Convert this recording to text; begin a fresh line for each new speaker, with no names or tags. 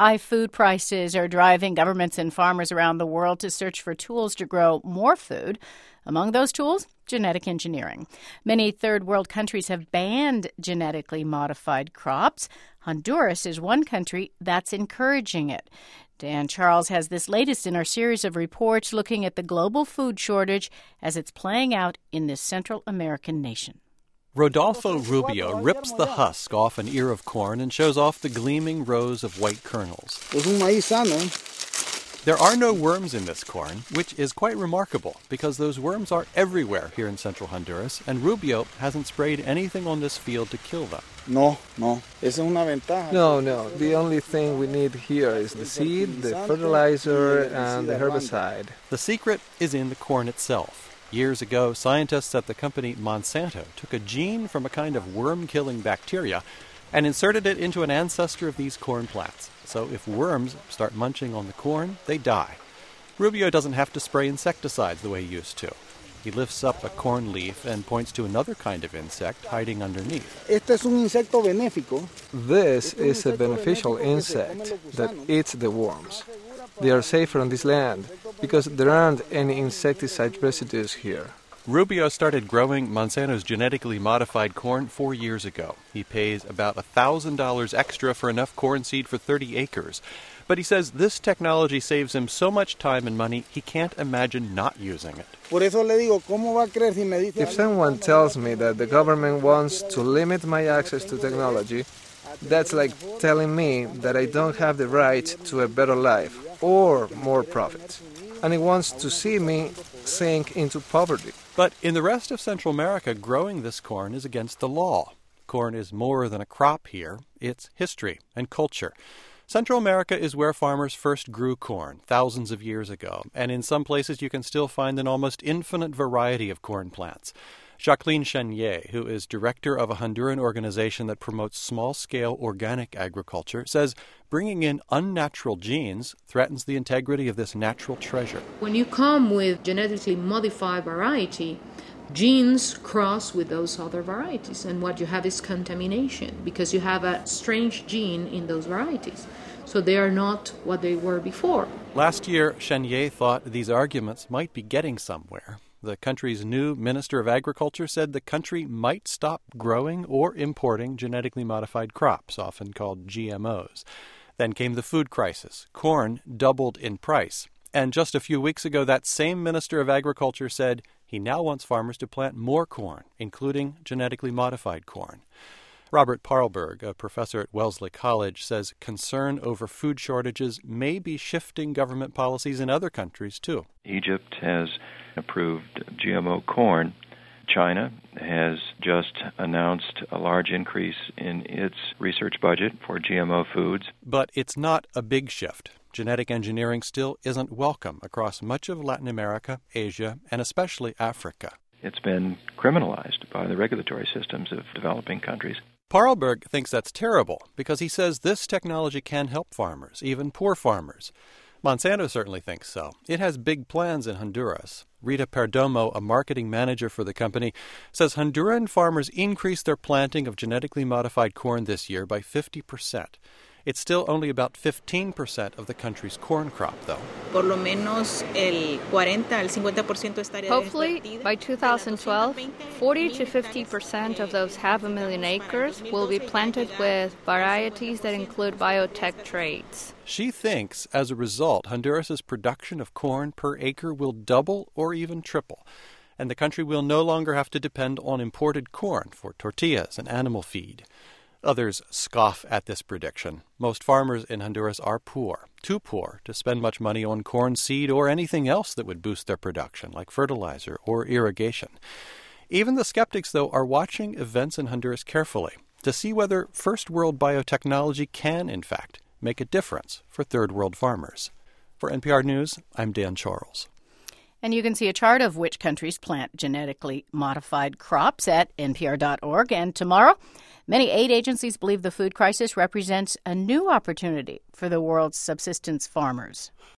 High food prices are driving governments and farmers around the world to search for tools to grow more food. Among those tools, genetic engineering. Many third world countries have banned genetically modified crops. Honduras is one country that's encouraging it. Dan Charles has this latest in our series of reports looking at the global food shortage as it's playing out in this Central American nation.
Rodolfo Rubio rips the husk off an ear of corn and shows off the gleaming rows of white kernels. There are no worms in this corn, which is quite remarkable because those worms are everywhere here in central Honduras, and Rubio hasn't sprayed anything on this field to kill them.
No. The only thing we need here is the seed, the fertilizer, and the herbicide.
The secret is in the corn itself. Years ago, scientists at the company Monsanto took a gene from a kind of worm-killing bacteria and inserted it into an ancestor of these corn plants. So if worms start munching on the corn, they die. Rubio doesn't have to spray insecticides the way he used to. He lifts up a corn leaf and points to another kind of insect hiding underneath.
This is a beneficial insect that eats the worms. They are safer on this land because there aren't any insecticide residues here.
Rubio started growing Monsanto's genetically modified corn 4 years ago. He pays about $1,000 extra for enough corn seed for 30 acres. But he says this technology saves him so much time and money, he can't imagine not using it.
If someone tells me that the government wants to limit my access to technology, that's like telling me that I don't have the right to a better life or more profit. And it wants to see me sink into poverty.
But in the rest of Central America, growing this corn is against the law. Corn is more than a crop here. It's history and culture. Central America is where farmers first grew corn thousands of years ago, and in some places you can still find an almost infinite variety of corn plants. Jacqueline Chenier, who is director of a Honduran organization that promotes small-scale organic agriculture, says bringing in unnatural genes threatens the integrity of this natural treasure.
When you come with genetically modified variety, genes cross with those other varieties, and what you have is contamination because you have a strange gene in those varieties. So they are not what they were before.
Last year, Chenier thought these arguments might be getting somewhere. The country's new Minister of Agriculture said the country might stop growing or importing genetically modified crops, often called GMOs. Then came the food crisis. Corn doubled in price. And just a few weeks ago, that same Minister of Agriculture said he now wants farmers to plant more corn, including genetically modified corn. Robert Parlberg, a professor at Wellesley College, says concern over food shortages may be shifting government policies in other countries, too.
Egypt has approved GMO corn. China has just announced a large increase in its research budget for GMO foods.
But it's not a big shift. Genetic engineering still isn't welcome across much of Latin America, Asia, and especially Africa.
It's been criminalized by the regulatory systems of developing countries.
Parlberg thinks that's terrible because he says this technology can help farmers, even poor farmers. Monsanto certainly thinks so. It has big plans in Honduras. Rita Perdomo, a marketing manager for the company, says Honduran farmers increased their planting of genetically modified corn this year by 50%. It's still only about 15% of the country's corn crop, though.
Hopefully, by 2012, 40 to 50% of those 500,000 acres will be planted with varieties that include biotech traits.
She thinks, as a result, Honduras's production of corn per acre will double or even triple, and the country will no longer have to depend on imported corn for tortillas and animal feed. Others scoff at this prediction. Most farmers in Honduras are poor, too poor to spend much money on corn seed or anything else that would boost their production, like fertilizer or irrigation. Even the skeptics, though, are watching events in Honduras carefully to see whether first-world biotechnology can, in fact, make a difference for third-world farmers. For NPR News, I'm Dan Charles.
And you can see a chart of which countries plant genetically modified crops at npr.org. And tomorrow, many aid agencies believe the food crisis represents a new opportunity for the world's subsistence farmers.